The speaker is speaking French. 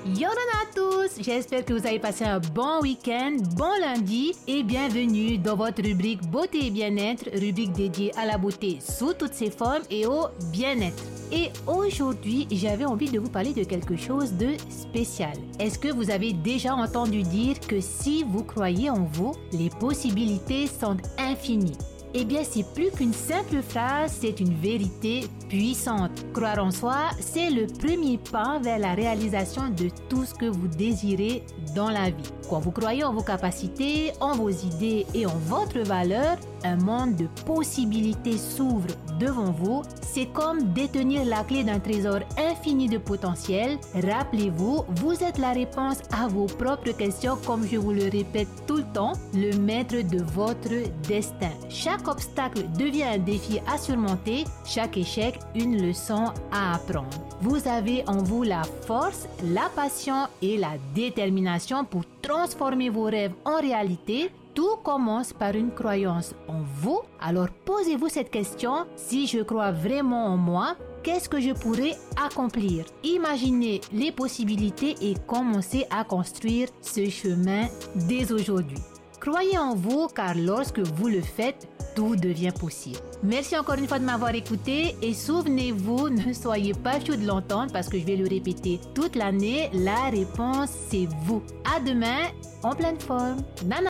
Yo à tous, j'espère que vous avez passé un bon week-end, bon lundi et bienvenue dans votre rubrique Beauté et Bien-être, rubrique dédiée à la beauté sous toutes ses formes et au bien-être. Et aujourd'hui, j'avais envie de vous parler de quelque chose de spécial. Est-ce que vous avez déjà entendu dire que si vous croyez en vous, les possibilités sont infinies? Eh bien, c'est plus qu'une simple phrase, c'est une vérité puissante. Croire en soi, c'est le premier pas vers la réalisation de tout ce que vous désirez dans la vie. Quand vous croyez en vos capacités, en vos idées et en votre valeur, un monde de possibilités s'ouvre devant vous. C'est comme détenir la clé d'un trésor infini de potentiel. Rappelez-vous, vous êtes la réponse à vos propres questions, comme je vous le répète tout le temps, le maître de votre destin. Chaque obstacle devient un défi à surmonter, chaque échec une leçon à apprendre. Vous avez en vous la force, la passion et la détermination pour transformer vos rêves en réalité. Tout commence par une croyance en vous. Alors posez-vous cette question: si je crois vraiment en moi, qu'est-ce que je pourrais accomplir? Imaginez les possibilités et commencez à construire ce chemin dès aujourd'hui. Croyez en vous, car lorsque vous le faites, tout devient possible. Merci encore une fois de m'avoir écouté et souvenez-vous, ne soyez pas chaud de l'entendre parce que je vais le répéter toute l'année, la réponse c'est vous. À demain, en pleine forme. Nana.